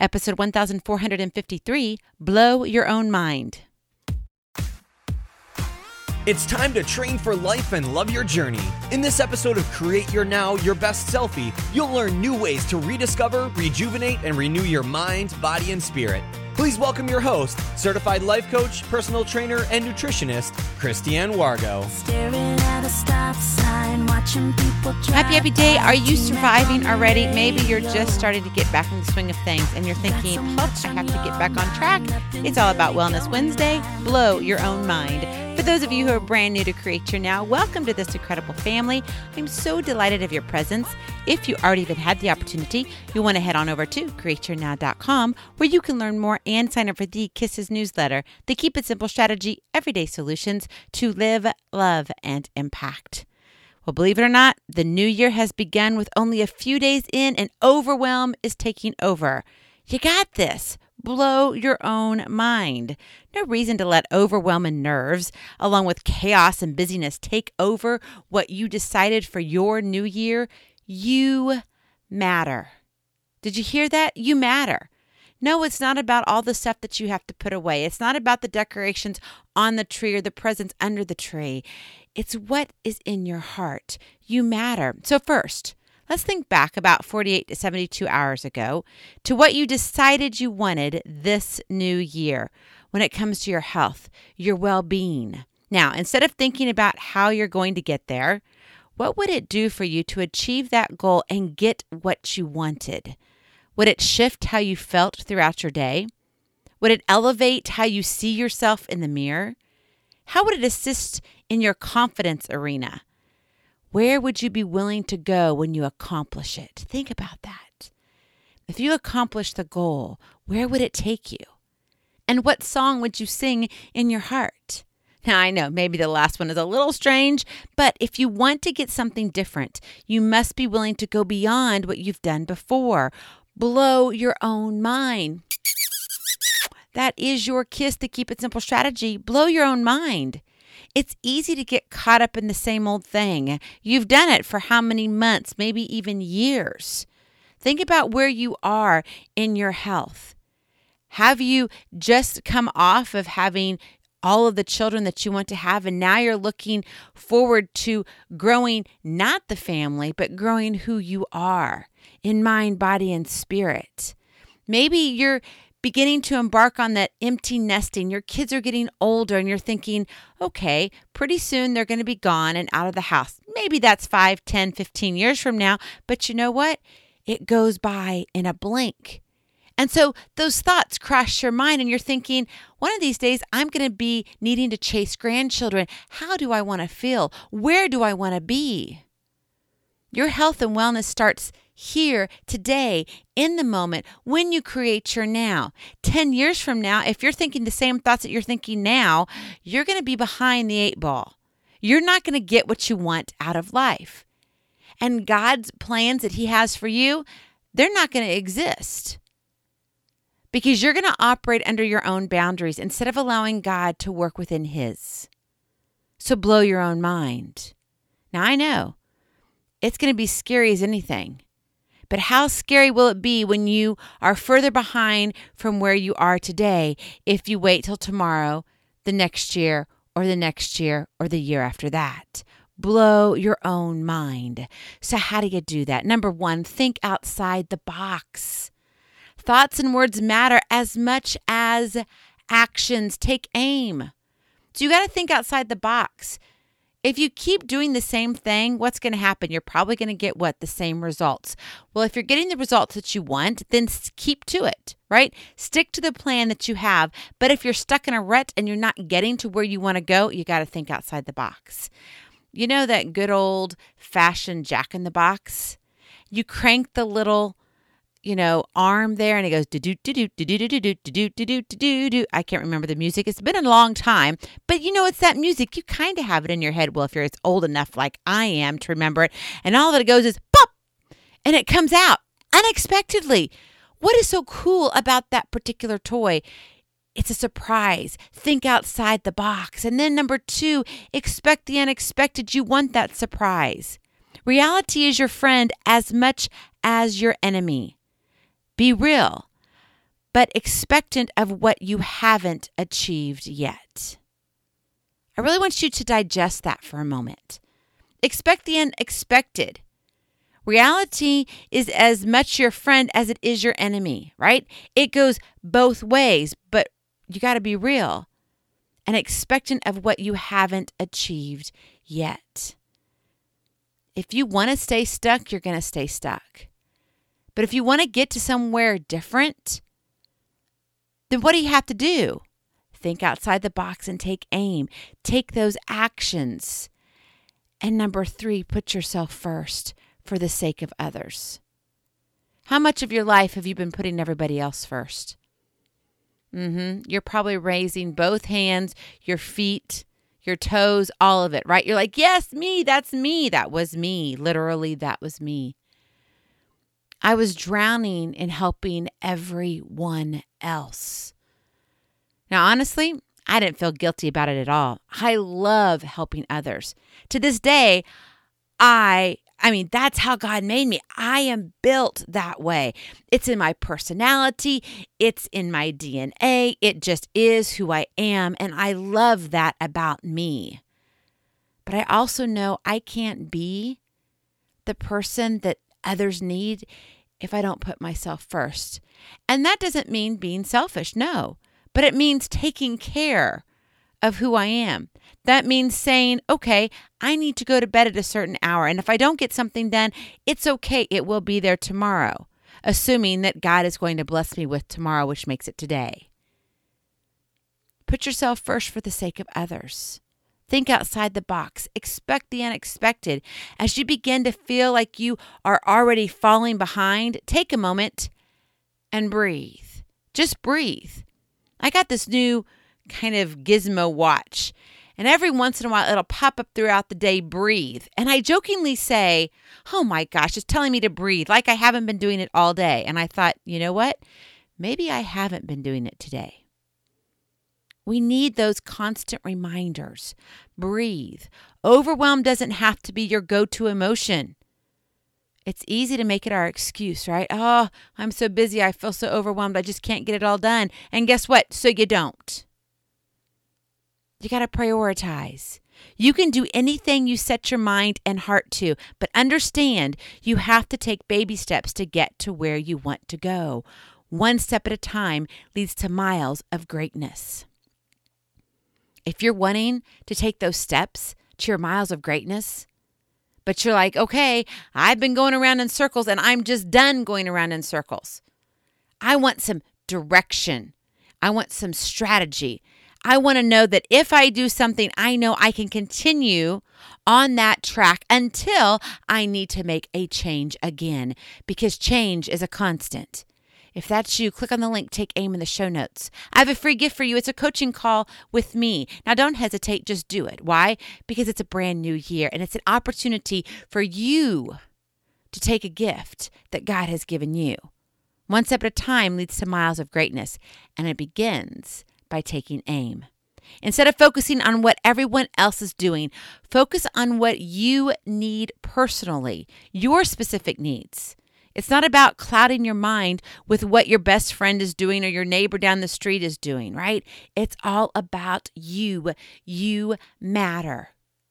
Episode 1453, Blow Your Own Mind. It's time to train for life and love your journey. In this episode of Create Your Now, Your Best Selfie, you'll learn new ways to rediscover, rejuvenate, and renew your mind, body, and spirit. Please welcome your host, certified life coach, personal trainer, and nutritionist, Christiane Wargo. Happy day. Are you surviving already? Maybe you're just starting to get back in the swing of things and you're thinking, I have to get back on track. It's all about Wellness Wednesday. Blow your own mind. For those of you who are brand new to Create Your Now, welcome to this incredible family. I'm so delighted of your presence. If you already even had the opportunity, you want to head on over to createyournow.com where you can learn more and sign up for the Kisses newsletter, the Keep It Simple strategy, everyday solutions to live, love, and impact. Well, believe it or not, the new year has begun with only a few days in and overwhelm is taking over. You got this. Blow your own mind. No reason to let overwhelm and nerves, along with chaos and busyness, take over what you decided for your new year. You matter. Did you hear that? You matter. No, it's not about all the stuff that you have to put away. It's not about the decorations on the tree or the presents under the tree. It's what is in your heart. You matter. So first, let's think back about 48 to 72 hours ago to what you decided you wanted this new year when it comes to your health, your well-being. Now, instead of thinking about how you're going to get there, what would it do for you to achieve that goal and get what you wanted? Would it shift how you felt throughout your day? Would it elevate how you see yourself in the mirror? How would it assist in your confidence arena? Where would you be willing to go when you accomplish it? Think about that. If you accomplish the goal, where would it take you? And what song would you sing in your heart? Now, I know maybe the last one is a little strange, but if you want to get something different, you must be willing to go beyond what you've done before. Blow your own mind. That is your kiss to Keep It Simple strategy. Blow your own mind. It's easy to get caught up in the same old thing. You've done it for how many months, maybe even years. Think about where you are in your health. Have you just come off of having all of the children that you want to have, and now you're looking forward to growing not the family, but growing who you are in mind, body, and spirit? Maybe you're beginning to embark on that empty nesting. Your kids are getting older and you're thinking, okay, pretty soon they're going to be gone and out of the house. Maybe that's 5, 10, 15 years from now, but you know what? It goes by in a blink. And so those thoughts cross your mind and you're thinking, one of these days I'm going to be needing to chase grandchildren. How do I want to feel? Where do I want to be? Your health and wellness starts here, today, in the moment, when you create your now. 10 years from now, if you're thinking the same thoughts that you're thinking now, you're going to be behind the 8 ball. You're not going to get what you want out of life. And God's plans that He has for you, they're not going to exist. Because you're going to operate under your own boundaries instead of allowing God to work within His. So blow your own mind. Now, I know it's going to be scary as anything. But how scary will it be when you are further behind from where you are today if you wait till tomorrow, the next year, or the next year, or the year after that? Blow your own mind. So how do you do that? Number 1, think outside the box. Thoughts and words matter as much as actions. Take aim. So you got to think outside the box. If you keep doing the same thing, what's going to happen? You're probably going to get what? The same results. Well, if you're getting the results that you want, then keep to it, right? Stick to the plan that you have. But if you're stuck in a rut and you're not getting to where you want to go, you got to think outside the box. You know that good old fashioned Jack in the Box? You crank the little arm there and it goes do. I can't remember the music. It's been a long time, but it's that music. You kind of have it in your head. Well, if you're old enough like I am to remember it, and all that it goes is pop, and it comes out unexpectedly. What is so cool about that particular toy? It's a surprise. Think outside the box. And then number 2, expect the unexpected. You want that surprise. Reality is your friend as much as your enemy. Be real. but expectant of what you haven't achieved yet. I really want you to digest that for a moment. Expect the unexpected. Reality is as much your friend as it is your enemy, right? It goes both ways, but you got to be real and expectant of what you haven't achieved yet. If you want to stay stuck, you're going to stay stuck. But if you want to get to somewhere different, then what do you have to do? Think outside the box and take aim. Take those actions. And number 3, put yourself first for the sake of others. How much of your life have you been putting everybody else first? You're probably raising both hands, your feet, your toes, all of it, right? You're like, yes, me, that's me. That was me. Literally, that was me. I was drowning in helping everyone else. Now, honestly, I didn't feel guilty about it at all. I love helping others. To this day, I mean, that's how God made me. I am built that way. It's in my personality. It's in my DNA. It just is who I am. And I love that about me. But I also know I can't be the person that others need if I don't put myself first. And that doesn't mean being selfish. No, but it means taking care of who I am. That means saying, okay, I need to go to bed at a certain hour. And if I don't get something done, it's okay. It will be there tomorrow, assuming that God is going to bless me with tomorrow, which makes it today. Put yourself first for the sake of others. Think outside the box. Expect the unexpected. As you begin to feel like you are already falling behind, take a moment and breathe. Just breathe. I got this new kind of gizmo watch. And every once in a while, it'll pop up throughout the day, breathe. And I jokingly say, oh my gosh, it's telling me to breathe, like I haven't been doing it all day. And I thought, you know what? Maybe I haven't been doing it today. We need those constant reminders. Breathe. Overwhelm doesn't have to be your go-to emotion. It's easy to make it our excuse, right? Oh, I'm so busy. I feel so overwhelmed. I just can't get it all done. And guess what? So you don't. You got to prioritize. You can do anything you set your mind and heart to, but understand you have to take baby steps to get to where you want to go. One step at a time leads to miles of greatness. If you're wanting to take those steps to your miles of greatness, but you're like, okay, I've been going around in circles and I'm just done going around in circles. I want some direction. I want some strategy. I want to know that if I do something, I know I can continue on that track until I need to make a change again, because change is a constant. If that's you, click on the link, take aim in the show notes. I have a free gift for you. It's a coaching call with me. Now, don't hesitate. Just do it. Why? Because it's a brand new year, and it's an opportunity for you to take a gift that God has given you. One step at a time leads to miles of greatness, and it begins by taking aim. Instead of focusing on what everyone else is doing, focus on what you need personally, your specific needs. It's not about clouding your mind with what your best friend is doing or your neighbor down the street is doing, right? It's all about you. You matter.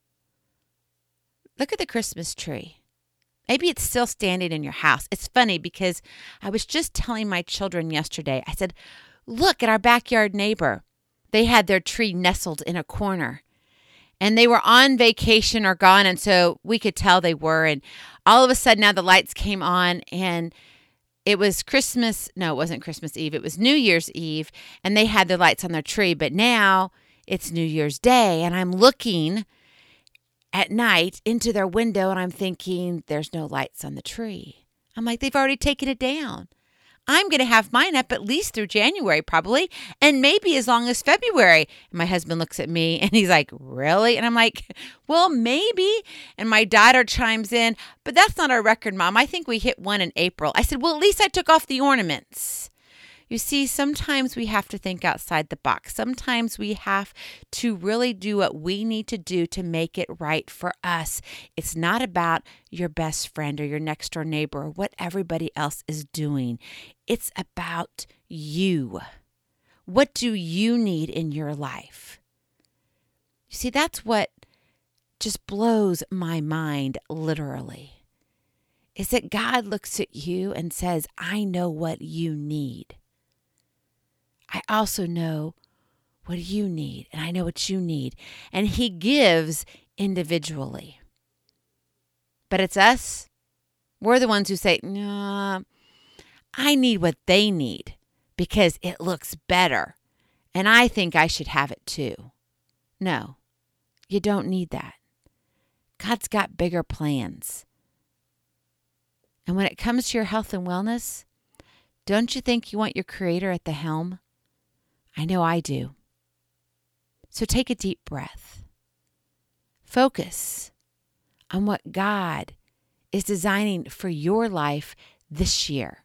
Look at the Christmas tree. Maybe it's still standing in your house. It's funny because I was just telling my children yesterday, I said, look at our backyard neighbor. They had their tree nestled in a corner. And they were on vacation or gone, and so we could tell they were. And all of a sudden now the lights came on, and it was Christmas. No, it wasn't Christmas Eve. It was New Year's Eve, and they had their lights on their tree. But now it's New Year's Day, and I'm looking at night into their window, and I'm thinking, there's no lights on the tree. I'm like, they've already taken it down. I'm going to have mine up at least through January probably, and maybe as long as February. And my husband looks at me and he's like, really? And I'm like, well, maybe. And my daughter chimes in, but that's not our record, Mom. I think we hit one in April. I said, well, at least I took off the ornaments. You see, sometimes we have to think outside the box. Sometimes we have to really do what we need to do to make it right for us. It's not about your best friend or your next door neighbor or what everybody else is doing. It's about you. What do you need in your life? You see, that's what just blows my mind, literally, is that God looks at you and says, I know what you need. I also know what you need, and I know what you need. And He gives individually. But it's us. We're the ones who say, nah, I need what they need because it looks better, and I think I should have it too. No, you don't need that. God's got bigger plans. And when it comes to your health and wellness, don't you think you want your Creator at the helm? I know I do. So take a deep breath. Focus on what God is designing for your life this year.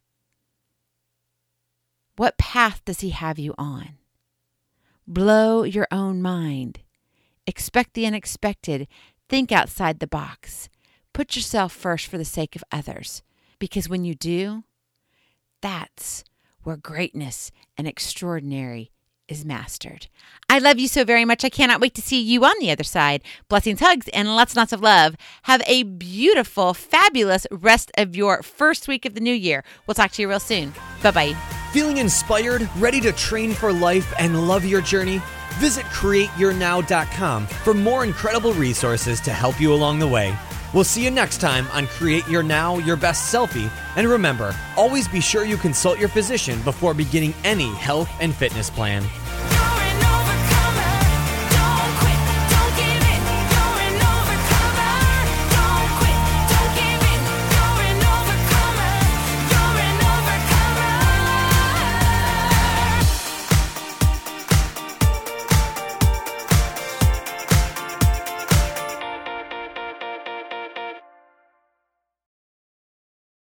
What path does He have you on? Blow your own mind. Expect the unexpected. Think outside the box. Put yourself first for the sake of others. Because when you do, that's where greatness and extraordinary is mastered. I love you so very much. I cannot wait to see you on the other side. Blessings, hugs, and lots and lots of love. Have a beautiful, fabulous rest of your first week of the new year. We'll talk to you real soon. Bye-bye. Feeling inspired, ready to train for life and love your journey? Visit CreateYourNow.com for more incredible resources to help you along the way. We'll see you next time on Create Your Now, Your Best Selfie. And remember, always be sure you consult your physician before beginning any health and fitness plan.